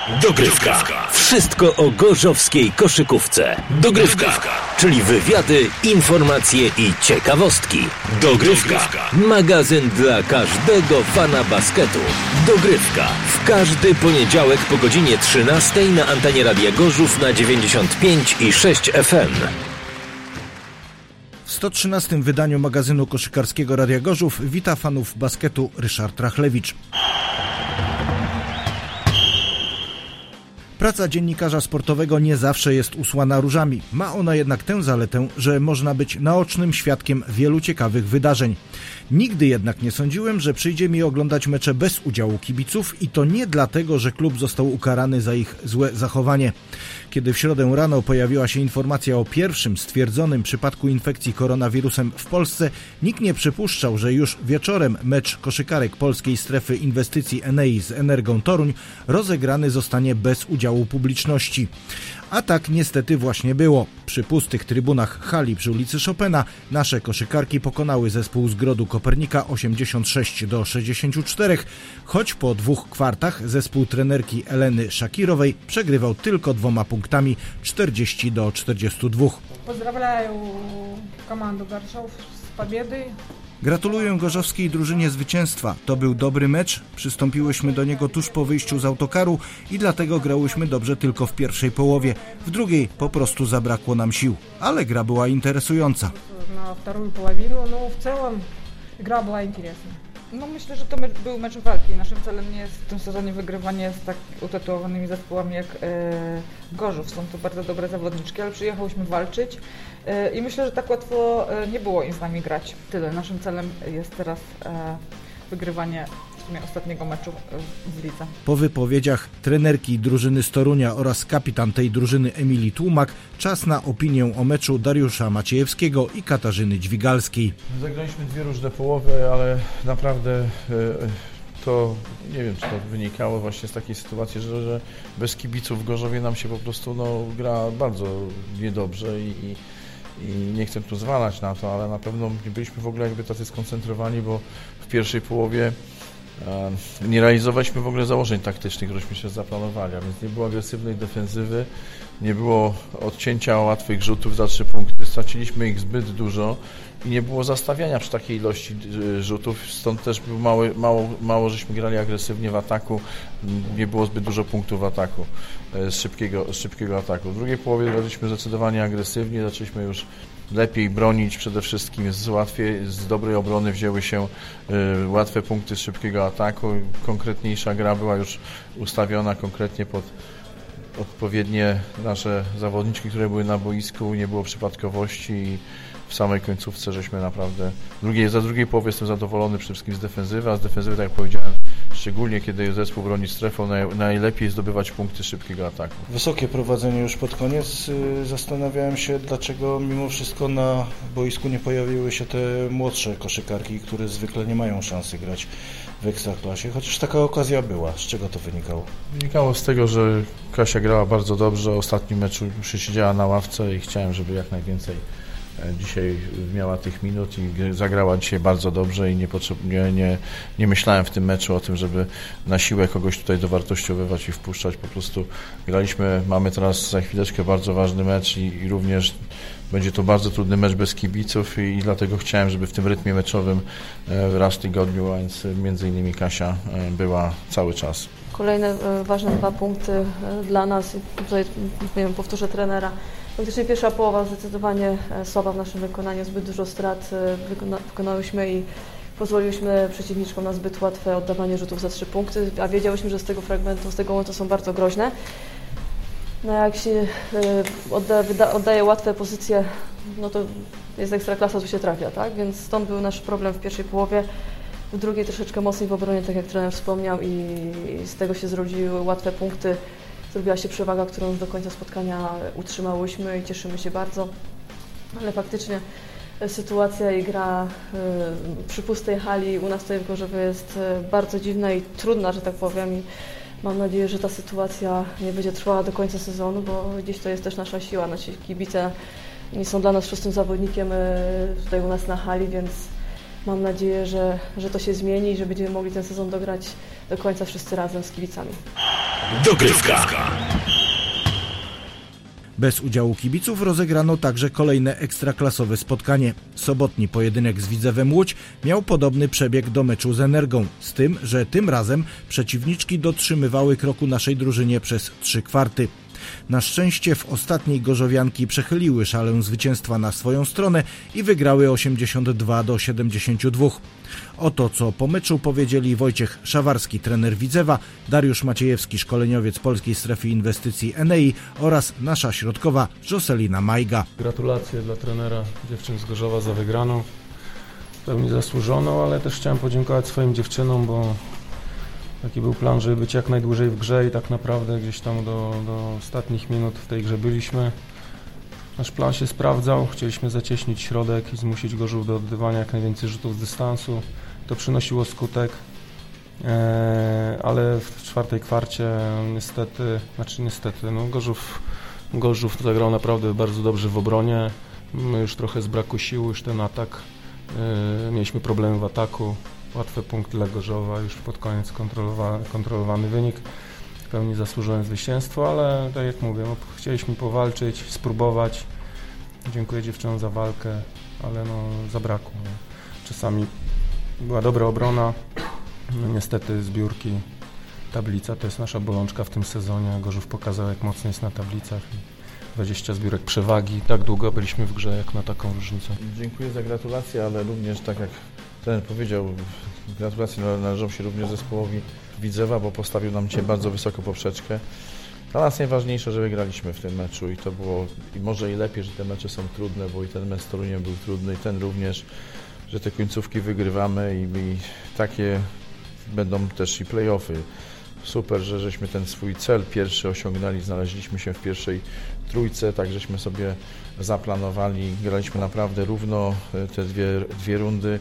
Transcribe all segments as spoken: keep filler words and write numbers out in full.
Dogrywka. Wszystko o gorzowskiej koszykówce. Dogrywka. Czyli wywiady, informacje i ciekawostki. Dogrywka. Magazyn dla każdego fana basketu. Dogrywka. W każdy poniedziałek po godzinie trzynastej na antenie Radia Gorzów na dziewięćdziesiąt pięć i sześć F M. W sto trzynastym wydaniu magazynu koszykarskiego Radia Gorzów wita fanów basketu Ryszard Rachlewicz. Praca dziennikarza sportowego nie zawsze jest usłana różami. Ma ona jednak tę zaletę, że można być naocznym świadkiem wielu ciekawych wydarzeń. Nigdy jednak nie sądziłem, że przyjdzie mi oglądać mecze bez udziału kibiców i to nie dlatego, że klub został ukarany za ich złe zachowanie. Kiedy w środę rano pojawiła się informacja o pierwszym stwierdzonym przypadku infekcji koronawirusem w Polsce, nikt nie przypuszczał, że już wieczorem mecz koszykarek Polskiej Strefy Inwestycji Enei z Energą Toruń rozegrany zostanie bez udziału publiczności. A tak niestety właśnie było. Przy pustych trybunach hali przy ulicy Chopina nasze koszykarki pokonały zespół z Grodu Kopernika osiemdziesiąt sześć do sześćdziesięciu czterech, choć po dwóch kwartach zespół trenerki Eleny Szakirowej przegrywał tylko dwoma punktami czterdzieści do czterdziestu dwóch. Pozdrawiam komandę Gorzow z pobiedy. Gratuluję gorzowskiej drużynie zwycięstwa. To był dobry mecz, przystąpiłyśmy do niego tuż po wyjściu z autokaru i dlatego grałyśmy dobrze tylko w pierwszej połowie. W drugiej po prostu zabrakło nam sił, ale gra była interesująca. Na drugą połowę, no w całym gra była interesująca. No myślę, że to mecz, był mecz walki. Naszym celem nie jest w tym sezonie wygrywanie z tak utytułowanymi zespołami jak e, Gorzów. Są to bardzo dobre zawodniczki, ale przyjechałyśmy walczyć e, i myślę, że tak łatwo e, nie było im z nami grać. Tyle. Naszym celem jest teraz e, wygrywanie w sumie ostatniego meczu w lidze. Po wypowiedziach trenerki drużyny z Torunia oraz kapitan tej drużyny Emilii Tłumak czas na opinię o meczu Dariusza Maciejewskiego i Katarzyny Dźwigalskiej. Zagraliśmy dwie różne połowy, ale naprawdę to nie wiem, czy to wynikało właśnie z takiej sytuacji, że, że bez kibiców w Gorzowie nam się po prostu no, gra bardzo niedobrze i, i I nie chcę tu zwalać na to, ale na pewno nie byliśmy w ogóle jakby tacy skoncentrowani, bo w pierwszej połowie e, nie realizowaliśmy w ogóle założeń taktycznych, któreśmy się zaplanowali, a więc nie było agresywnej defensywy, nie było odcięcia łatwych rzutów za trzy punkty, straciliśmy ich zbyt dużo i nie było zastawiania przy takiej ilości rzutów, stąd też był mały, mało, mało żeśmy grali agresywnie w ataku, nie było zbyt dużo punktów w ataku, z szybkiego, z szybkiego ataku. W drugiej połowie graliśmy zdecydowanie agresywnie, zaczęliśmy już lepiej bronić, przede wszystkim z, łatwiej, z dobrej obrony wzięły się y, łatwe punkty z szybkiego ataku, konkretniejsza gra była już ustawiona konkretnie pod odpowiednie nasze zawodniczki, które były na boisku, nie było przypadkowości i w samej końcówce żeśmy naprawdę, drugiej, za drugiej połowy jestem zadowolony przede wszystkim z defensywy, a z defensywy, tak jak powiedziałem, szczególnie kiedy zespół broni strefą, naj, najlepiej zdobywać punkty szybkiego ataku. Wysokie prowadzenie już pod koniec. Zastanawiałem się, dlaczego mimo wszystko na boisku nie pojawiły się te młodsze koszykarki, które zwykle nie mają szansy grać w Ekstraklasie, chociaż taka okazja była. Z czego to wynikało? Wynikało z tego, że Kasia grała bardzo dobrze, w ostatnim meczu przysiedziała na ławce i chciałem, żeby jak najwięcej dzisiaj miała tych minut i zagrała dzisiaj bardzo dobrze i nie, potrzeb, nie, nie, nie myślałem w tym meczu o tym, żeby na siłę kogoś tutaj dowartościowywać i wpuszczać. Po prostu graliśmy, mamy teraz za chwileczkę bardzo ważny mecz i, i również będzie to bardzo trudny mecz bez kibiców i, i dlatego chciałem, żeby w tym rytmie meczowym raz w tygodniu, a więc między innymi Kasia była cały czas. Kolejne ważne dwa punkty dla nas, tutaj nie wiem, powtórzę trenera. Faktycznie pierwsza połowa zdecydowanie słaba w naszym wykonaniu, zbyt dużo strat wykona, wykonałyśmy i pozwoliłyśmy przeciwniczkom na zbyt łatwe oddawanie rzutów za trzy punkty, a wiedziałyśmy, że z tego fragmentu, z tego momentu są bardzo groźne. No jak się odda, wyda, oddaje łatwe pozycje, no to jest ekstraklasa, tu się trafia, tak? Więc stąd był nasz problem w pierwszej połowie. W drugiej troszeczkę mocniej w obronie, tak jak trener wspomniał, i z tego się zrodziły łatwe punkty. Zrobiła się przewaga, którą już do końca spotkania utrzymałyśmy i cieszymy się bardzo. Ale faktycznie sytuacja i gra przy pustej hali u nas tutaj w Gorzowie jest bardzo dziwna i trudna, że tak powiem. I mam nadzieję, że ta sytuacja nie będzie trwała do końca sezonu, bo gdzieś to jest też nasza siła. Nasi kibice nie są dla nas szóstym zawodnikiem tutaj u nas na hali, więc mam nadzieję, że, że to się zmieni i że będziemy mogli ten sezon dograć do końca wszyscy razem z kibicami. Dogrywka. Bez udziału kibiców rozegrano także kolejne ekstraklasowe spotkanie. Sobotni pojedynek z Widzewem Łódź miał podobny przebieg do meczu z Energą, z tym, że tym razem przeciwniczki dotrzymywały kroku naszej drużynie przez trzy kwarty. Na szczęście w ostatniej gorzowianki przechyliły szalę zwycięstwa na swoją stronę i wygrały osiemdziesiąt dwa do siedemdziesięciu dwóch. Oto co po meczu powiedzieli Wojciech Szawarski, trener Widzewa, Dariusz Maciejewski, szkoleniowiec Polskiej Strefy Inwestycji Enei oraz nasza środkowa Joselina Majga. Gratulacje dla trenera dziewczyn z Gorzowa za wygraną, w pełni zasłużoną, ale też chciałem podziękować swoim dziewczynom, bo taki był plan, żeby być jak najdłużej w grze i tak naprawdę gdzieś tam do, do ostatnich minut w tej grze byliśmy. Nasz plan się sprawdzał, chcieliśmy zacieśnić środek i zmusić Gorzów do odbywania jak najwięcej rzutów z dystansu. To przynosiło skutek, eee, ale w czwartej kwarcie niestety, znaczy niestety, no Gorzów, Gorzów zagrał naprawdę bardzo dobrze w obronie. My już trochę z braku sił, już ten atak, eee, mieliśmy problemy w ataku. Łatwy punkt dla Gorzowa, już pod koniec kontrolowany, kontrolowany wynik. W pełni zasłużyłem zwycięstwo, ale tak jak mówię, no, chcieliśmy powalczyć, spróbować. Dziękuję dziewczynom za walkę, ale no, zabrakło. No. Czasami była dobra obrona, no, niestety zbiórki, tablica to jest nasza bolączka w tym sezonie. Gorzów pokazał, jak mocno jest na tablicach. dwadzieścia zbiórek przewagi, tak długo byliśmy w grze jak na taką różnicę. Dziękuję za gratulacje, ale również tak jak trener powiedział, gratulacje należą się również zespołowi Widzewa, bo postawił nam dzisiaj bardzo wysoko poprzeczkę. Dla nas najważniejsze, że wygraliśmy w tym meczu i to było i może i lepiej, że te mecze są trudne, bo i ten mecz z Toruniem był trudny i ten również, że te końcówki wygrywamy i, i takie będą też i play-offy. Super, że żeśmy ten swój cel pierwszy osiągnęli, znaleźliśmy się w pierwszej trójce, tak żeśmy sobie zaplanowali, graliśmy naprawdę równo te dwie, dwie rundy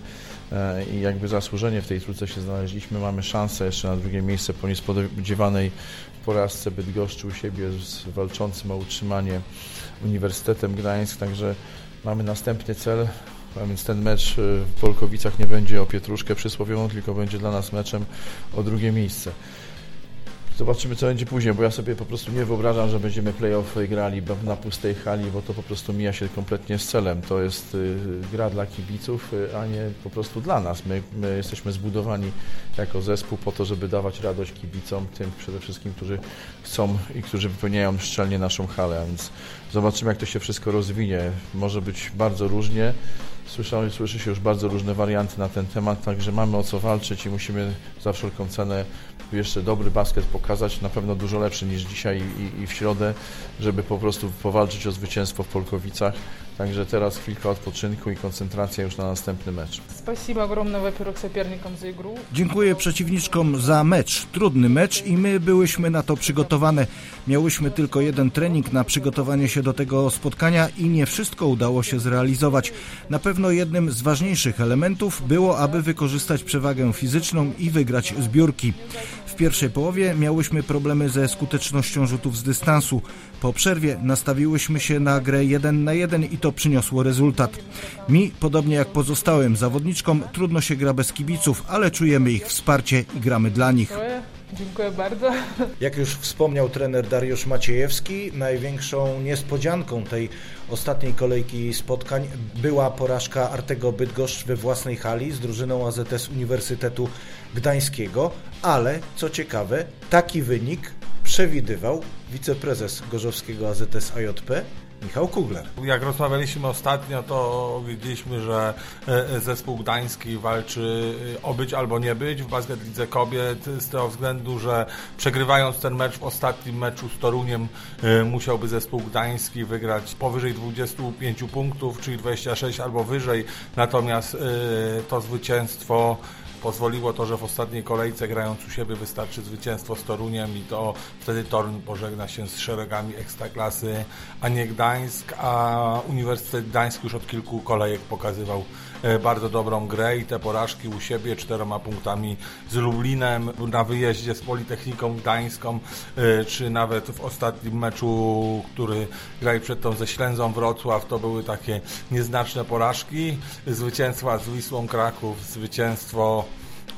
i jakby zasłużenie w tej trójce się znaleźliśmy. Mamy szansę jeszcze na drugie miejsce po niespodziewanej porażce Bydgoszczy u siebie z walczącym o utrzymanie Uniwersytetem Gdańsk, także mamy następny cel, a więc ten mecz w Polkowicach nie będzie o pietruszkę przysłowiową, tylko będzie dla nas meczem o drugie miejsce. Zobaczymy, co będzie później, bo ja sobie po prostu nie wyobrażam, że będziemy play-offy grali na pustej hali, bo to po prostu mija się kompletnie z celem. To jest y, gra dla kibiców, y, a nie po prostu dla nas. My, my jesteśmy zbudowani jako zespół po to, żeby dawać radość kibicom, tym przede wszystkim, którzy chcą i którzy wypełniają szczelnie naszą halę, a więc zobaczymy, jak to się wszystko rozwinie. Może być bardzo różnie. Słyszę, słyszy się już bardzo różne warianty na ten temat, także mamy o co walczyć i musimy za wszelką cenę jeszcze dobry basket pokazać, na pewno dużo lepszy niż dzisiaj i, i w środę, żeby po prostu powalczyć o zwycięstwo w Polkowicach. Także teraz chwilka odpoczynku i koncentracja już na następny mecz. Спасибо огромное, во-первых, соперникам за игру. Dziękuję przeciwniczkom za mecz. Trudny mecz i my byłyśmy na to przygotowane. Miałyśmy tylko jeden trening na przygotowanie się do tego spotkania i nie wszystko udało się zrealizować. Na pewno jednym z ważniejszych elementów było, aby wykorzystać przewagę fizyczną i wygrać zbiórki. W pierwszej połowie miałyśmy problemy ze skutecznością rzutów z dystansu. Po przerwie nastawiłyśmy się na grę jeden na jeden i to przyniosło rezultat. Mi, podobnie jak pozostałym zawodniczkom, trudno się gra bez kibiców, ale czujemy ich wsparcie i gramy dla nich. Dziękuję bardzo. Jak już wspomniał trener Dariusz Maciejewski, największą niespodzianką tej ostatniej kolejki spotkań była porażka Artego Bydgoszcz we własnej hali z drużyną A Z S Uniwersytetu Gdańskiego, ale co ciekawe, taki wynik przewidywał wiceprezes gorzowskiego A Z S A J P Michał Kugler. Jak rozmawialiśmy ostatnio, to wiedzieliśmy, że zespół gdański walczy o być albo nie być w Basket Lidze Kobiet z tego względu, że przegrywając ten mecz w ostatnim meczu z Toruniem musiałby zespół gdański wygrać powyżej dwudziestu pięciu punktów, czyli dwadzieścia sześć albo wyżej, natomiast to zwycięstwo pozwoliło to, że w ostatniej kolejce grając u siebie wystarczy zwycięstwo z Toruniem i to wtedy Toruń pożegna się z szeregami Ekstraklasy, a nie Gdańsk, a Uniwersytet Gdański już od kilku kolejek pokazywał bardzo dobrą grę i te porażki u siebie czteroma punktami z Lublinem, na wyjeździe z Politechniką Gdańską, czy nawet w ostatnim meczu, który grali przedtem ze Ślęzą Wrocław, to były takie nieznaczne porażki. Zwycięstwa z Wisłą Kraków, zwycięstwo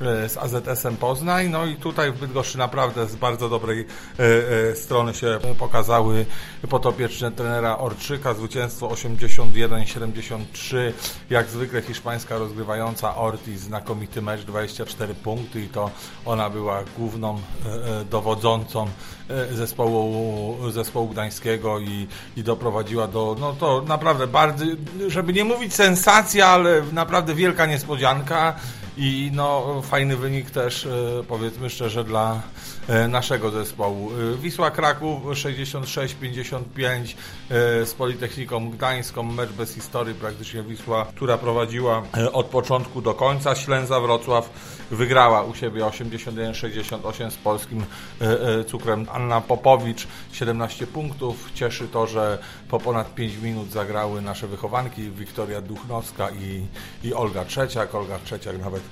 z A Z S-em Poznań. No i tutaj w Bydgoszczy naprawdę z bardzo dobrej strony się pokazały podopieczne trenera Orczyka. Zwycięstwo osiemdziesiąt jeden siedemdziesiąt trzy. Jak zwykle hiszpańska rozgrywająca Ortiz, znakomity mecz, dwadzieścia cztery punkty i to ona była główną dowodzącą zespołu, zespołu gdańskiego i, i doprowadziła do, no to naprawdę bardzo, żeby nie mówić sensacja, ale naprawdę wielka niespodzianka i no fajny wynik też, powiedzmy szczerze, dla naszego zespołu. Wisła Kraków sześćdziesiąt sześć pięćdziesiąt pięć z Politechniką Gdańską, mecz bez historii, praktycznie Wisła, która prowadziła od początku do końca. Ślęza Wrocław wygrała u siebie osiemdziesiąt jeden sześćdziesiąt osiem z polskim Cukrem. Anna Popowicz siedemnaście punktów. Cieszy to, że po ponad pięć minut zagrały nasze wychowanki Wiktoria Duchnowska i, i Olga Trzeciak. Olga Trzeciak nawet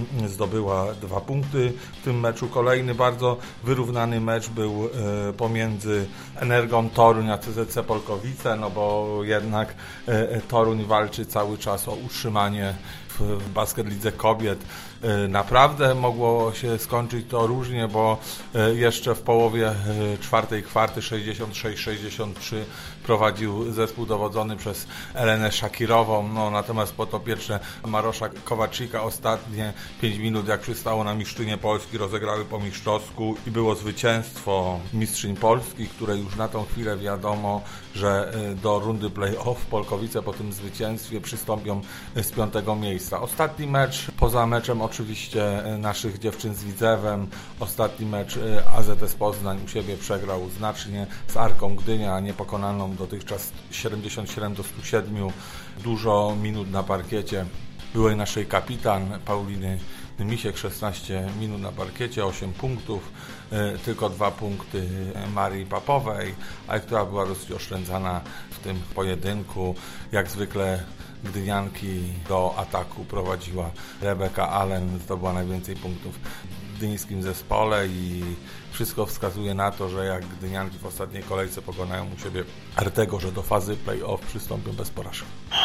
zdobyła dwa punkty w tym meczu. Kolejny bardzo wyrównany mecz był e, pomiędzy Energą Toruń a C Z C Polkowice, no bo jednak e, Toruń walczy cały czas o utrzymanie w, w basketlidze kobiet. E, naprawdę mogło się skończyć to różnie, bo e, jeszcze w połowie e, czwartej kwarty sześćdziesiąt sześć sześćdziesiąt trzy prowadził zespół dowodzony przez Elenę Szakirową, no natomiast podopieczne Marosza Kowaczyka ostatnie pięć minut, jak przystało na mistrzynię Polski, rozegrały po mistrzowsku i było zwycięstwo mistrzyń Polski, które już na tą chwilę wiadomo, że do rundy play-off Polkowice po tym zwycięstwie przystąpią z piątego miejsca. Ostatni mecz, poza meczem oczywiście naszych dziewczyn z Widzewem, ostatni mecz A Z S Poznań u siebie przegrał znacznie z Arką Gdynia, niepokonaną dotychczas siedemdziesiąt siedem do stu siedmiu. Dużo minut na parkiecie byłej naszej kapitan Pauliny Misiek, szesnaście minut na parkiecie, osiem punktów, tylko dwa punkty Marii Papowej, ale która była dosyć oszczędzana w tym pojedynku. Jak zwykle gdynianki do ataku prowadziła Rebeka Allen, zdobyła najwięcej punktów w gdyńskim zespole i wszystko wskazuje na to, że jak gdynianki w ostatniej kolejce pokonają u siebie Artego, że do fazy play-off przystąpią bez porażki.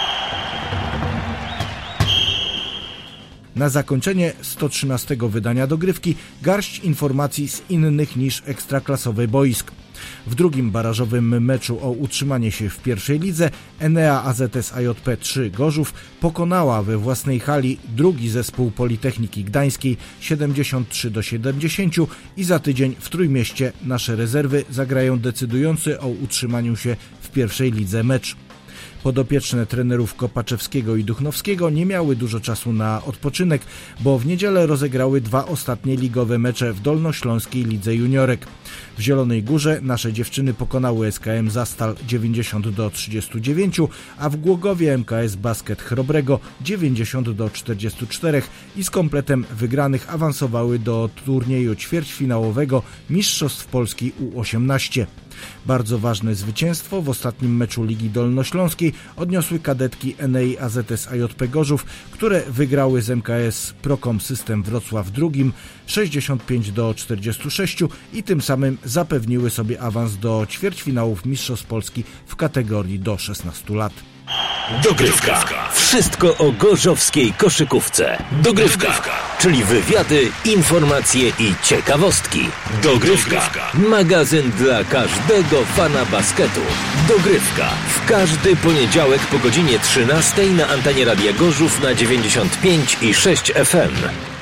Na zakończenie sto trzynastego wydania dogrywki garść informacji z innych niż ekstraklasowe boisk. W drugim barażowym meczu o utrzymanie się w pierwszej lidze Enea A Z S A J P trzy Gorzów pokonała we własnej hali drugi zespół Politechniki Gdańskiej siedemdziesiąt trzy do siedemdziesięciu i za tydzień w Trójmieście nasze rezerwy zagrają decydujący o utrzymaniu się w pierwszej lidze mecz. Podopieczne trenerów Kopaczewskiego i Duchnowskiego nie miały dużo czasu na odpoczynek, bo w niedzielę rozegrały dwa ostatnie ligowe mecze w Dolnośląskiej Lidze Juniorek. W Zielonej Górze nasze dziewczyny pokonały S K M Zastal dziewięćdziesiąt do trzydziestu dziewięciu, a w Głogowie M K S Basket Chrobrego dziewięćdziesiąt do czterdziestu czterech i z kompletem wygranych awansowały do turnieju ćwierćfinałowego Mistrzostw Polski U osiemnaście. Bardzo ważne zwycięstwo w ostatnim meczu Ligi Dolnośląskiej odniosły kadetki Enei A Z S A J P Gorzów, które wygrały z M K S Procom System Wrocław drugim sześćdziesiąt pięć do czterdziestu sześciu i tym samym zapewniły sobie awans do ćwierćfinałów Mistrzostw Polski w kategorii do szesnastu lat. Dogrywka. Wszystko o gorzowskiej koszykówce. Dogrywka, czyli wywiady, informacje i ciekawostki. Dogrywka. Magazyn dla każdego fana basketu. Dogrywka. W każdy poniedziałek po godzinie trzynastej na antenie Radia Gorzów na dziewięćdziesiąt pięć i sześć F M.